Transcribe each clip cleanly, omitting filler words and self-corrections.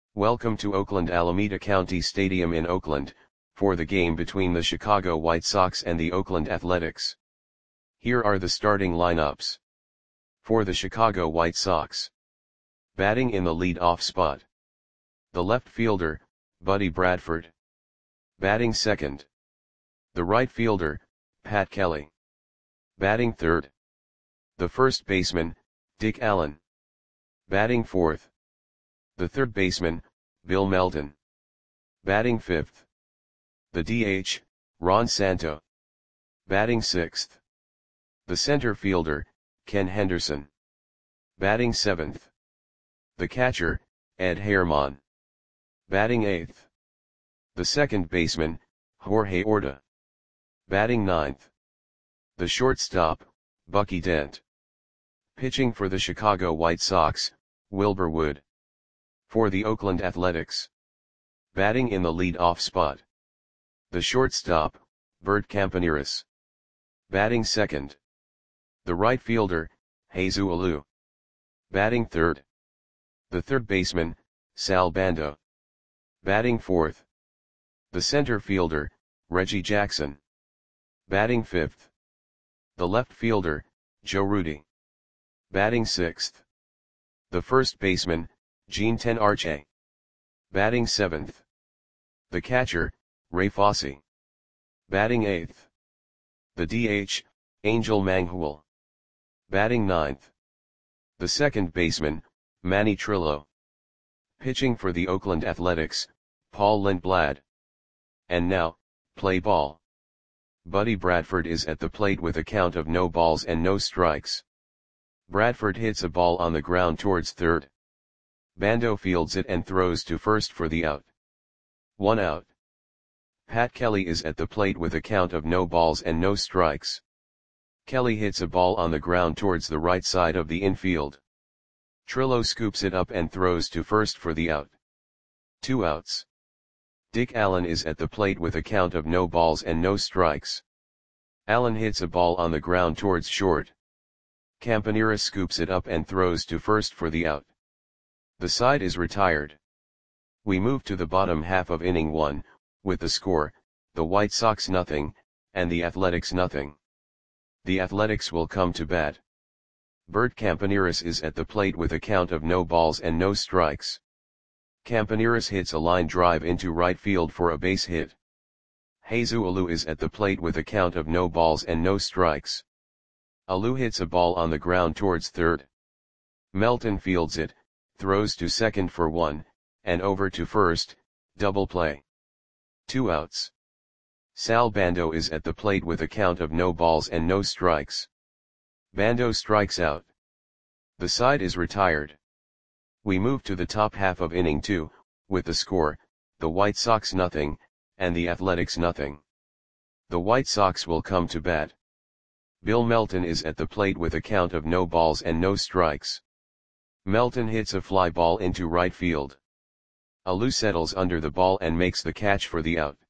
Welcome to Oakland Alameda County Stadium in Oakland, for the game between the Chicago White Sox and the Oakland Athletics. Here are the starting lineups. For the Chicago White Sox. Batting in the lead-off spot. The left fielder, Buddy Bradford. Batting second. The right fielder, Pat Kelly. Batting third. The first baseman, Dick Allen. Batting fourth. The third baseman, Bill Melton. Batting fifth. The DH, Ron Santo. Batting sixth. The center fielder, Ken Henderson. Batting seventh. The catcher, Ed Herman. Batting eighth. The second baseman, Jorge Orta. Batting ninth. The shortstop, Bucky Dent. Pitching for the Chicago White Sox, Wilbur Wood. For the Oakland Athletics. Batting in the lead-off spot. The shortstop, Bert Campaneris. Batting second. The right fielder, Jesus Alou. Batting third. The third baseman, Sal Bando. Batting fourth. The center fielder, Reggie Jackson. Batting fifth. The left fielder, Joe Rudi. Batting sixth. The first baseman, Gene Tenarche. Batting seventh. The catcher, Ray Fosse. Batting eighth. The DH, Angel Manghul. Batting ninth. The second baseman, Manny Trillo. Pitching for the Oakland Athletics, Paul Lindblad. And now, play ball. Buddy Bradford is at the plate with a count of no balls and no strikes. Bradford hits a ball on the ground towards third. Bando fields it and throws to first for the out. 1 out. Pat Kelly is at the plate with a count of no balls and no strikes. Kelly hits a ball on the ground towards the right side of the infield. Trillo scoops it up and throws to first for the out. 2 outs. Dick Allen is at the plate with a count of no balls and no strikes. Allen hits a ball on the ground towards short. Campaneris scoops it up and throws to first for the out. The side is retired. We move to the bottom half of inning 1, with the score, the White Sox 0, and the Athletics 0. The Athletics will come to bat. Bert Campaneris is at the plate with a count of no balls and no strikes. Campaneris hits a line drive into right field for a base hit. Jesus Alou is at the plate with a count of no balls and no strikes. Alou hits a ball on the ground towards third. Melton fields it, throws to second for 1, and over to first, double play. 2 outs. Sal Bando is at the plate with a count of no balls and no strikes. Bando strikes out. The side is retired. We move to the top half of inning 2, with the score, the White Sox 0, and the Athletics 0. The White Sox will come to bat. Bill Melton is at the plate with a count of no balls and no strikes. Melton hits a fly ball into right field. Alou settles under the ball and makes the catch for the out.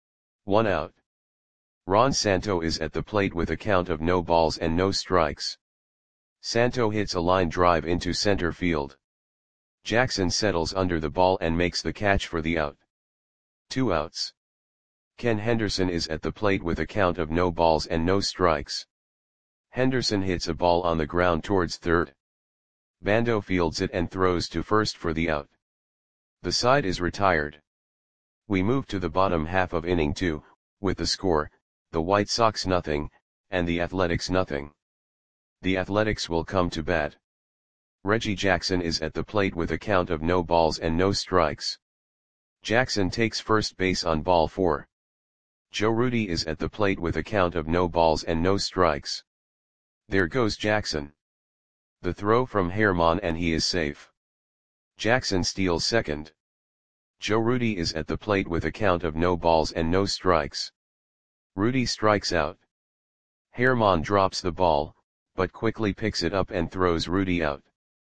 1 out. Ron Santo is at the plate with a count of no balls and no strikes. Santo hits a line drive into center field. Jackson settles under the ball and makes the catch for the out. 2 outs. Ken Henderson is at the plate with a count of no balls and no strikes. Henderson hits a ball on the ground towards third. Bando fields it and throws to first for the out. The side is retired. We move to the bottom half of inning 2, with the score, the White Sox 0, and the Athletics 0. The Athletics will come to bat. Reggie Jackson is at the plate with a count of no balls and no strikes. Jackson takes first base on ball 4. Joe Rudi is at the plate with a count of no balls and no strikes. There goes Jackson. The throw from Herman and he is safe. Jackson steals second. Joe Rudi is at the plate with a count of no balls and no strikes. Rudi strikes out. Herman drops the ball, but quickly picks it up and throws Rudi out.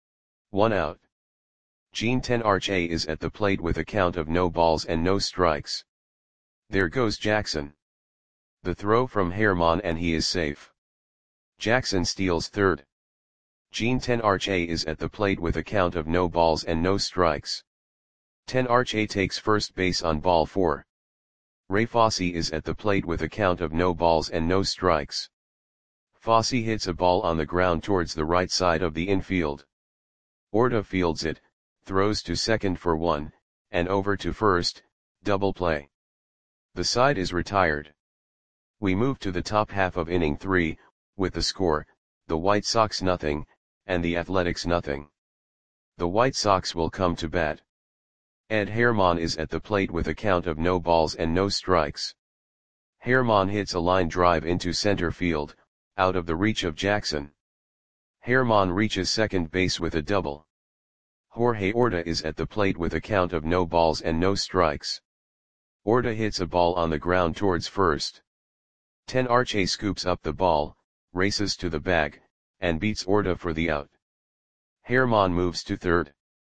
1 out. Gene Tenarche is at the plate with a count of no balls and no strikes. There goes Jackson. The throw from Herman and he is safe. Jackson steals third. Gene Tenarche is at the plate with a count of no balls and no strikes. 10 Arche takes first base on ball 4. Ray Fosse is at the plate with a count of no balls and no strikes. Fosse hits a ball on the ground towards the right side of the infield. Orta fields it, throws to second for 1, and over to first, double play. The side is retired. We move to the top half of inning 3, with the score, the White Sox nothing, and the Athletics nothing. The White Sox will come to bat. Ed Herman is at the plate with a count of no balls and no strikes. Herman hits a line drive into center field, out of the reach of Jackson. Herman reaches second base with a double. Jorge Orta is at the plate with a count of no balls and no strikes. Orta hits a ball on the ground towards first. 10 Arche scoops up the ball, races to the bag, and beats Orta for the out. Herman moves to third.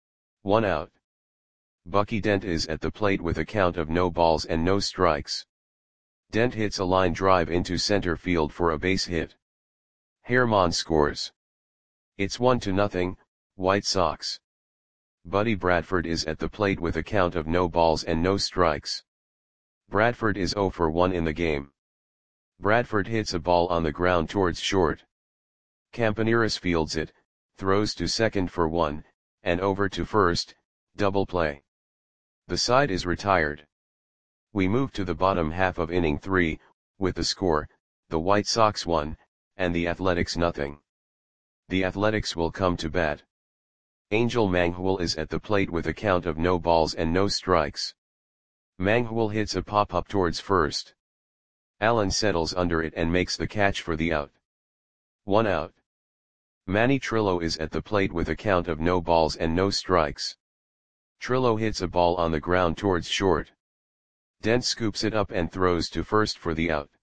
1 out. Bucky Dent is at the plate with a count of no balls and no strikes. Dent hits a line drive into center field for a base hit. Herman scores. It's 1-0, White Sox. Buddy Bradford is at the plate with a count of no balls and no strikes. Bradford is 0 for 1 in the game. Bradford hits a ball on the ground towards short. Campaneris fields it, throws to second for 1, and over to first, double play. The side is retired. We move to the bottom half of inning 3, with the score, the White Sox 1, and the Athletics nothing. The Athletics will come to bat. Angel Manghul is at the plate with a count of no balls and no strikes. Manghul hits a pop-up towards first. Allen settles under it and makes the catch for the out. 1 out. Manny Trillo is at the plate with a count of no balls and no strikes. Trillo hits a ball on the ground towards short. Dent scoops it up and throws to first for the out.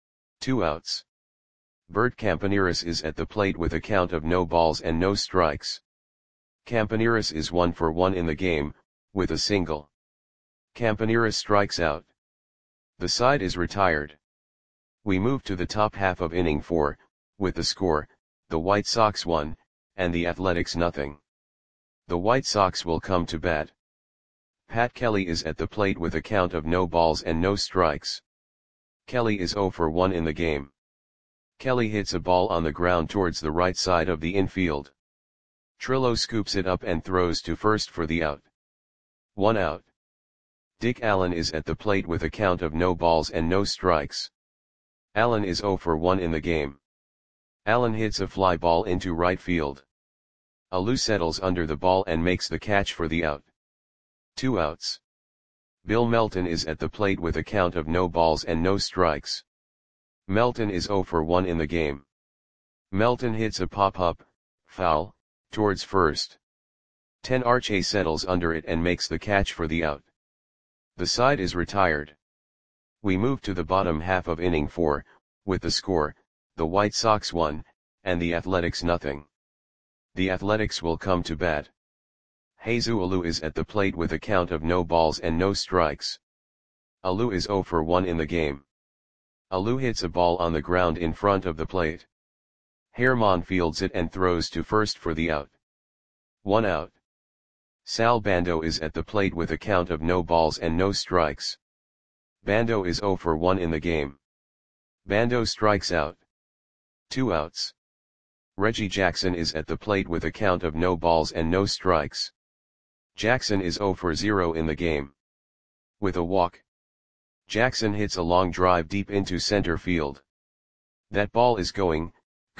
2 outs. Bert Campaneris is at the plate with a count of no balls and no strikes. Campaneris is 1 for 1 in the game, with a single. Campaneris strikes out. The side is retired. We move to the top half of inning 4, with the score, the White Sox 1, and the Athletics nothing. The White Sox will come to bat. Pat Kelly is at the plate with a count of no balls and no strikes. Kelly is 0 for 1 in the game. Kelly hits a ball on the ground towards the right side of the infield. Trillo scoops it up and throws to first for the out. 1 out. Dick Allen is at the plate with a count of no balls and no strikes. Allen is 0 for 1 in the game. Allen hits a fly ball into right field. Alou settles under the ball and makes the catch for the out. 2 outs. Bill Melton is at the plate with a count of no balls and no strikes. Melton is 0 for 1 in the game. Melton hits a pop-up, foul, towards first. 10 Arche settles under it and makes the catch for the out. The side is retired. We move to the bottom half of inning 4, with the score, the White Sox 1, and the Athletics nothing. The Athletics will come to bat. Jesus Alou is at the plate with a count of no balls and no strikes. Alou is 0 for 1 in the game. Alou hits a ball on the ground in front of the plate. Herman fields it and throws to first for the out. 1 out. Sal Bando is at the plate with a count of no balls and no strikes. Bando is 0 for 1 in the game. Bando strikes out. 2 outs. Reggie Jackson is at the plate with a count of no balls and no strikes. Jackson is 0 for 0 in the game. With a walk. Jackson hits a long drive deep into center field. That ball is gone.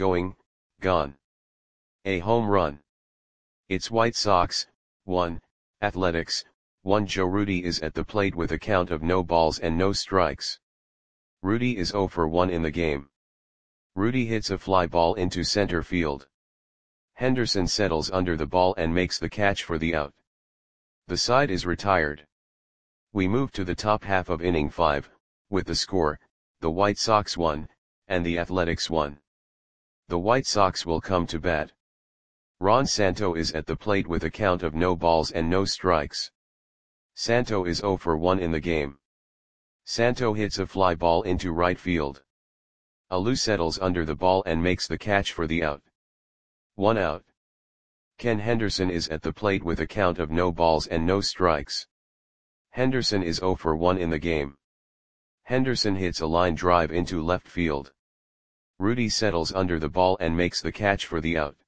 A home run. It's White Sox, 1, Athletics, 1. Joe Rudi is at the plate with a count of no balls and no strikes. Rudi is 0 for 1 in the game. Rudi hits a fly ball into center field. Henderson settles under the ball and makes the catch for the out. The side is retired. We move to the top half of inning 5, with the score, the White Sox 1, and the Athletics 1. The White Sox will come to bat. Ron Santo is at the plate with a count of no balls and no strikes. Santo is 0 for 1 in the game. Santo hits a fly ball into right field. Alou settles under the ball and makes the catch for the out. 1 out. Ken Henderson is at the plate with a count of no balls and no strikes. Henderson is 0 for 1 in the game. Henderson hits a line drive into left field. Rudy settles under the ball and makes the catch for the out.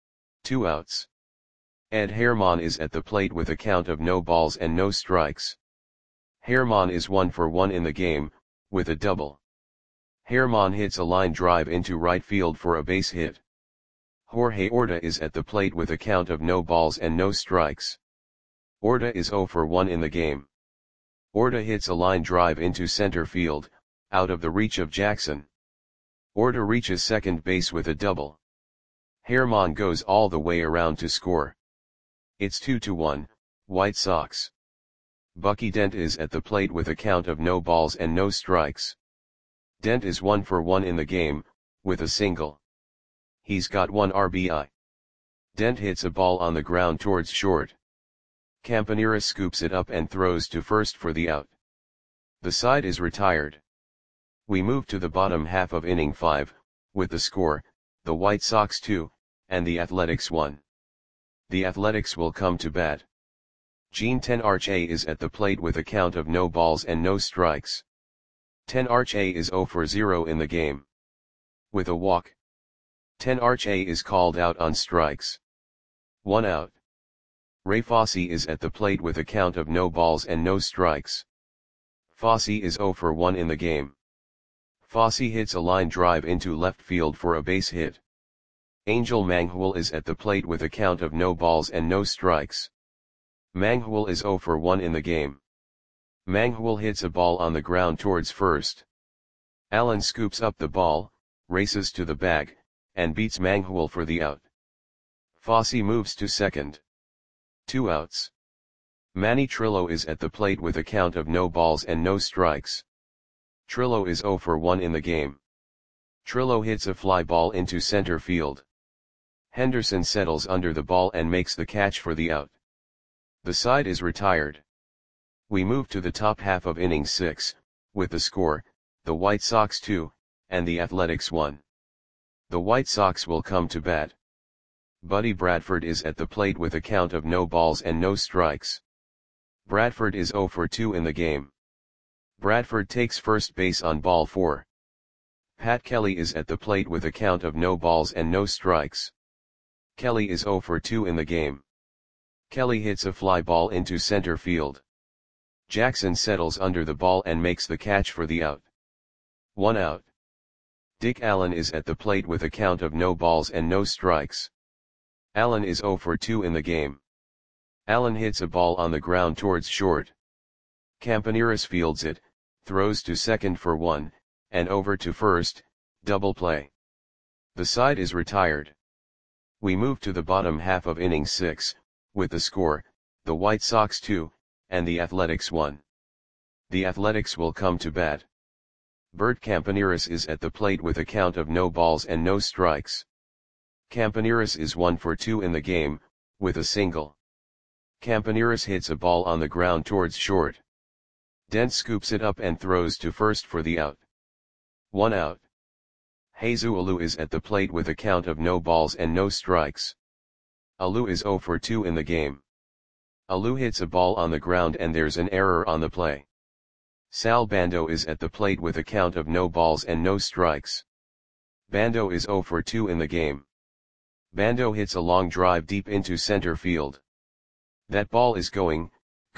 2 outs. Ed Herman is at the plate with a count of no balls and no strikes. Herman is 1 for 1 in the game, with a double. Herman hits a line drive into right field for a base hit. Jorge Orta is at the plate with a count of no balls and no strikes. Orta is 0 for 1 in the game. Orta hits a line drive into center field, out of the reach of Jackson. Orta reaches second base with a double. Herman goes all the way around to score. It's 2-1, White Sox. Bucky Dent is at the plate with a count of no balls and no strikes. Dent is 1 for 1 in the game, with a single. He's got 1 RBI. Dent hits a ball on the ground towards short. Campaneris scoops it up and throws to first for the out. The side is retired. We move to the bottom half of inning 5, with the score, the White Sox 2, and the Athletics 1. The Athletics will come to bat. Gene Tenarche is at the plate with a count of no balls and no strikes. Tenarche is 0 for 0 in the game. With a walk. Tenarche is called out on strikes. 1 out. Ray Fosse is at the plate with a count of no balls and no strikes. Fosse is 0 for 1 in the game. Fosse hits a line drive into left field for a base hit. Angel Manghul is at the plate with a count of no balls and no strikes. Manghul is 0 for 1 in the game. Manghul hits a ball on the ground towards first. Allen scoops up the ball, races to the bag, and beats Manghul for the out. Fosse moves to second. 2 outs. Manny Trillo is at the plate with a count of no balls and no strikes. Trillo is 0 for 1 in the game. Trillo hits a fly ball into center field. Henderson settles under the ball and makes the catch for the out. The side is retired. We move to the top half of inning 6, with the score, the White Sox 2, and the Athletics 1. The White Sox will come to bat. Buddy Bradford is at the plate with a count of no balls and no strikes. Bradford is 0 for 2 in the game. Bradford takes first base on ball 4. Pat Kelly is at the plate with a count of no balls and no strikes. Kelly is 0 for 2 in the game. Kelly hits a fly ball into center field. Jackson settles under the ball and makes the catch for the out. 1 out. Dick Allen is at the plate with a count of no balls and no strikes. Allen is 0 for 2 in the game. Allen hits a ball on the ground towards short. Campaneris fields it, throws to second for 1, and over to first, double play. The side is retired. We move to the bottom half of inning 6, with the score, the White Sox 2, and the Athletics 1. The Athletics will come to bat. Bert Campaneris is at the plate with a count of no balls and no strikes. Campaneris is 1 for 2 in the game, with a single. Campaneris hits a ball on the ground towards short. Dent scoops it up and throws to first for the out. 1 out. Jesus Alou is at the plate with a count of no balls and no strikes. Alou is 0 for 2 in the game. Alou hits a ball on the ground and there's an error on the play. Sal Bando is at the plate with a count of no balls and no strikes. Bando is 0 for 2 in the game. Bando hits a long drive deep into center field. That ball is gone.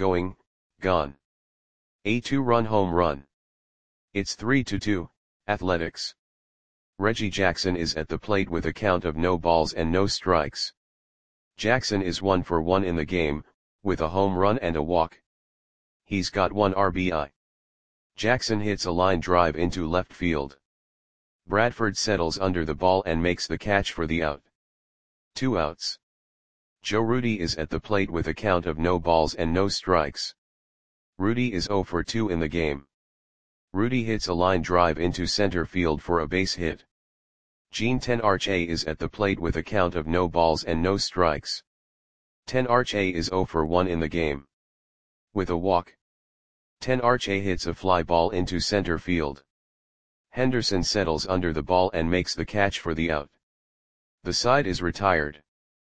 A 2-run home run. It's 3-2, Athletics. Reggie Jackson is at the plate with a count of no balls and no strikes. Jackson is 1 for 1 in the game, with a home run and a walk. He's got 1 RBI. Jackson hits a line drive into left field. Bradford settles under the ball and makes the catch for the out. 2 outs. Joe Rudi is at the plate with a count of no balls and no strikes. Rudi is 0 for 2 in the game. Rudi hits a line drive into center field for a base hit. Gene Tenarche is at the plate with a count of no balls and no strikes. Tenarche is 0 for 1 in the game. With a walk. Tenarche hits a fly ball into center field. Henderson settles under the ball and makes the catch for the out. The side is retired.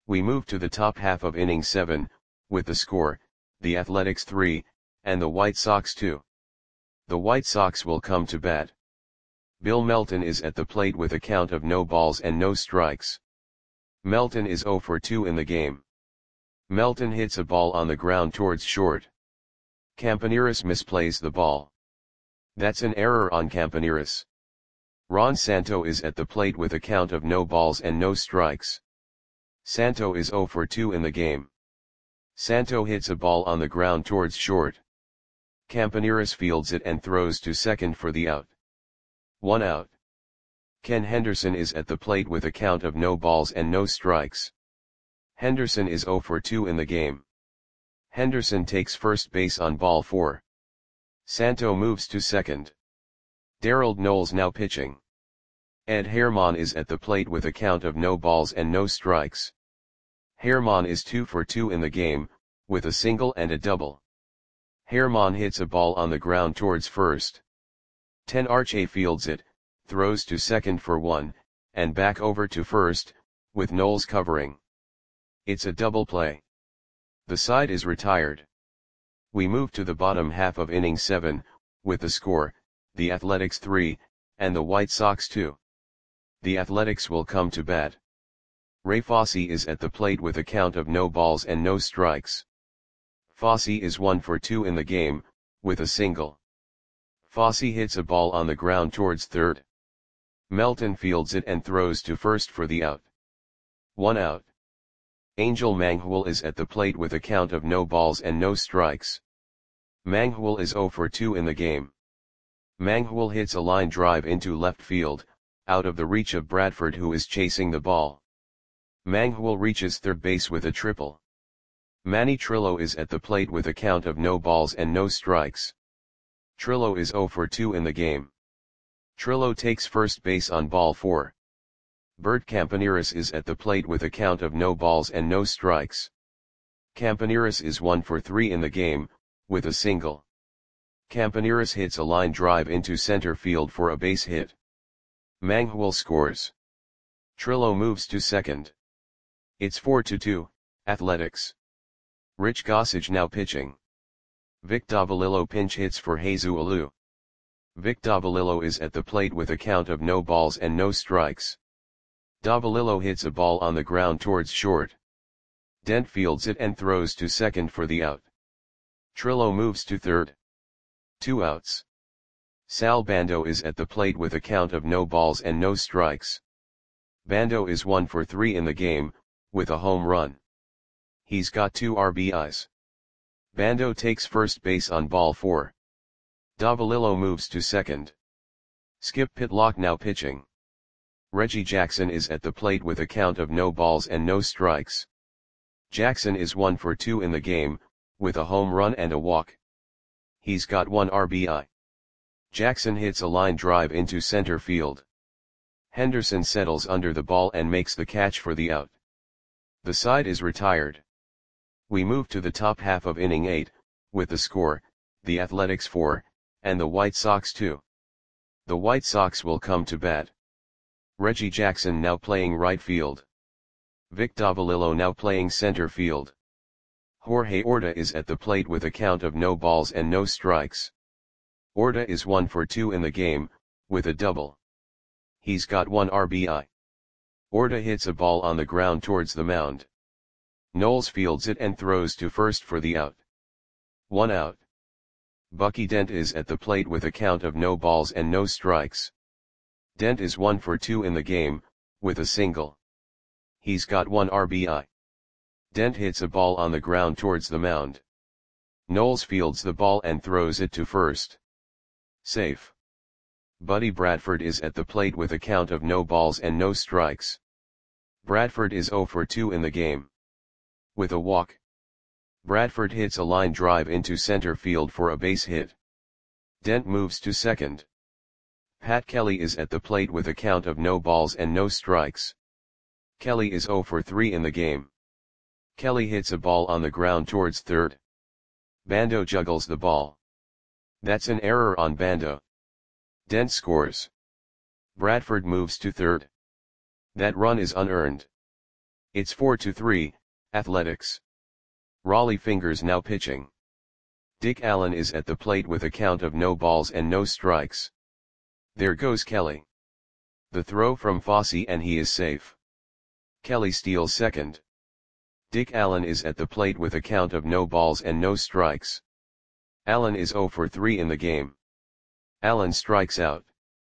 We move to the top half of inning 7, with the score, the Athletics 3, and the White Sox 2. The White Sox will come to bat. Bill Melton is at the plate with a count of no balls and no strikes. Melton is 0 for 2 in the game. Melton hits a ball on the ground towards short. Campaneris misplays the ball. That's an error on Campaneris. Ron Santo is at the plate with a count of no balls and no strikes. Santo is 0 for 2 in the game. Santo hits a ball on the ground towards short. Campaneris fields it and throws to second for the out. 1 out. Ken Henderson is at the plate with a count of no balls and no strikes. Henderson is 0 for 2 in the game. Henderson takes first base on ball 4. Santo moves to second. Darrell Knowles now pitching. Ed Herman is at the plate with a count of no balls and no strikes. Herman is 2 for 2 in the game, with a single and a double. Herman hits a ball on the ground towards first. Ten Arche fields it, throws to second for 1, and back over to first, with Knowles covering. It's a double play. The side is retired. We move to the bottom half of inning 7, with the score, the Athletics 3, and the White Sox 2. The Athletics will come to bat. Ray Fosse is at the plate with a count of no balls and no strikes. Fosse is 1 for 2 in the game, with a single. Fosse hits a ball on the ground towards third. Melton fields it and throws to first for the out. 1 out. Angel Manghul is at the plate with a count of no balls and no strikes. Manghul is 0 for 2 in the game. Manghul hits a line drive into left field, out of the reach of Bradford, who is chasing the ball. Manghul reaches third base with a triple. Manny Trillo is at the plate with a count of no balls and no strikes. Trillo is 0 for 2 in the game. Trillo takes first base on ball 4. Bert Campaneris is at the plate with a count of no balls and no strikes. Campaneris is 1 for 3 in the game, with a single. Campaneris hits a line drive into center field for a base hit. Manghul scores. Trillo moves to second. It's 4-2, Athletics. Rich Gossage now pitching. Vic Davalillo pinch hits for Jesus Alou. Vic Davalillo is at the plate with a count of no balls and no strikes. Davalillo hits a ball on the ground towards short. Dent fields it and throws to second for the out. Trillo moves to third. 2 outs. Sal Bando is at the plate with a count of no balls and no strikes. Bando is 1 for 3 in the game, with a home run. He's got 2 RBIs. Bando takes first base on ball 4. Davalillo moves to second. Skip Pitlock now pitching. Reggie Jackson is at the plate with a count of no balls and no strikes. Jackson is 1 for 2 in the game, with a home run and a walk. He's got 1 RBI. Jackson hits a line drive into center field. Henderson settles under the ball and makes the catch for the out. The side is retired. We move to the top half of inning 8, with the score, the Athletics 4, and the White Sox 2. The White Sox will come to bat. Reggie Jackson now playing right field. Vic Davalillo now playing center field. Jorge Orta is at the plate with a count of no balls and no strikes. Orta is 1 for 2 in the game, with a double. He's got 1 RBI. Orta hits a ball on the ground towards the mound. Knowles fields it and throws to first for the out. 1 out. Bucky Dent is at the plate with a count of no balls and no strikes. Dent is 1 for 2 in the game, with a single. He's got 1 RBI. Dent hits a ball on the ground towards the mound. Knowles fields the ball and throws it to first. Safe. Buddy Bradford is at the plate with a count of no balls and no strikes. Bradford is 0 for 2 in the game. With a walk. Bradford hits a line drive into center field for a base hit. Dent moves to second. Pat Kelly is at the plate with a count of no balls and no strikes. Kelly is 0 for 3 in the game. Kelly hits a ball on the ground towards third. Bando juggles the ball. That's an error on Bando. Dent scores. Bradford moves to third. That run is unearned. It's 4-3, Athletics. Rollie Fingers now pitching. Dick Allen is at the plate with a count of no balls and no strikes. There goes Kelly. The throw from Fosse and he is safe. Kelly steals second. Dick Allen is at the plate with a count of no balls and no strikes. Allen is 0 for 3 in the game. Allen strikes out.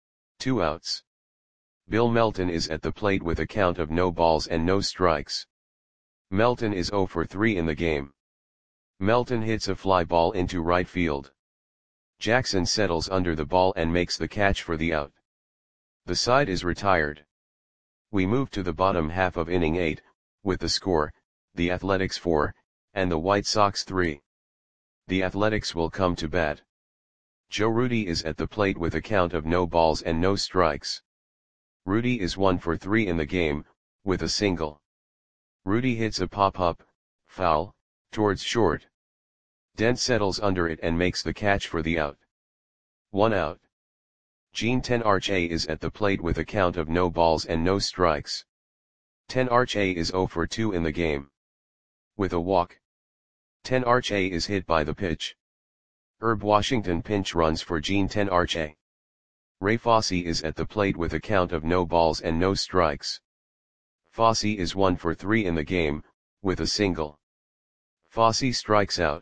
2 outs. Bill Melton is at the plate with a count of no balls and no strikes. Melton is 0 for 3 in the game. Melton hits a fly ball into right field. Jackson settles under the ball and makes the catch for the out. The side is retired. We move to the bottom half of inning 8, with the score, the Athletics 4, and the White Sox 3. The Athletics will come to bat. Joe Rudi is at the plate with a count of no balls and no strikes. Rudi is 1 for 3 in the game, with a single. Rudi hits a pop-up, foul, towards short. Dent settles under it and makes the catch for the out. 1 out. Gene Tenarche is at the plate with a count of no balls and no strikes. Tenarche is 0 for 2 in the game. With a walk. Tenarche is hit by the pitch. Herb Washington pinch runs for Gene Tenarche. Ray Fosse is at the plate with a count of no balls and no strikes. Fosse is 1 for 3 in the game, with a single. Fosse strikes out.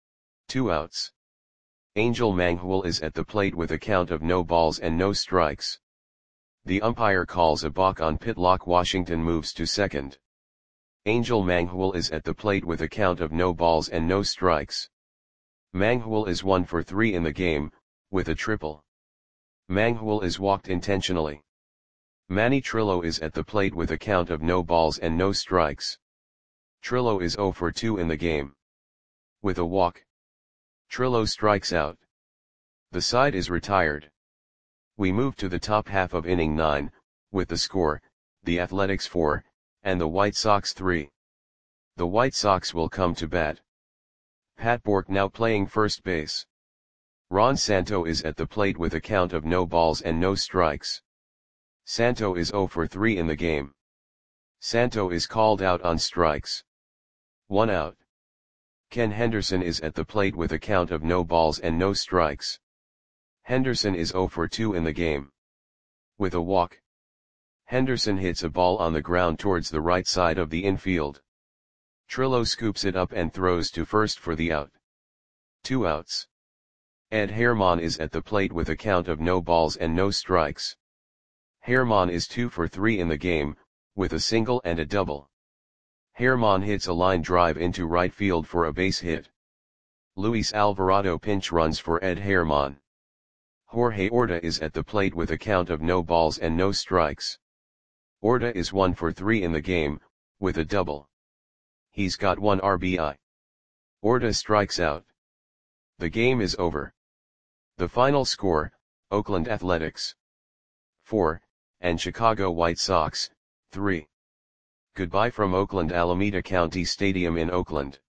2 outs. Angel Manghul is at the plate with a count of no balls and no strikes. The umpire calls a balk on Pitlock. Washington moves to second. Angel Manghul is at the plate with a count of no balls and no strikes. Manghul is 1 for 3 in the game, with a triple. Manghul is walked intentionally. Manny Trillo is at the plate with a count of no balls and no strikes. Trillo is 0 for 2 in the game. With a walk. Trillo strikes out. The side is retired. We move to the top half of inning 9, with the score, the Athletics 4, and the White Sox 3. The White Sox will come to bat. Pat Bourque now playing first base. Ron Santo is at the plate with a count of no balls and no strikes. Santo is 0 for 3 in the game. Santo is called out on strikes. 1 out. Ken Henderson is at the plate with a count of no balls and no strikes. Henderson is 0 for 2 in the game. With a walk. Henderson hits a ball on the ground towards the right side of the infield. Trillo scoops it up and throws to first for the out. 2 outs. Ed Herman is at the plate with a count of no balls and no strikes. Herman is 2 for 3 in the game, with a single and a double. Herman hits a line drive into right field for a base hit. Luis Alvarado pinch runs for Ed Herman. Jorge Orta is at the plate with a count of no balls and no strikes. Orta is 1 for 3 in the game, with a double. He's got 1 RBI. Orta strikes out. The game is over. The final score, Oakland Athletics 4, and Chicago White Sox 3. Goodbye from Oakland Alameda County Stadium in Oakland.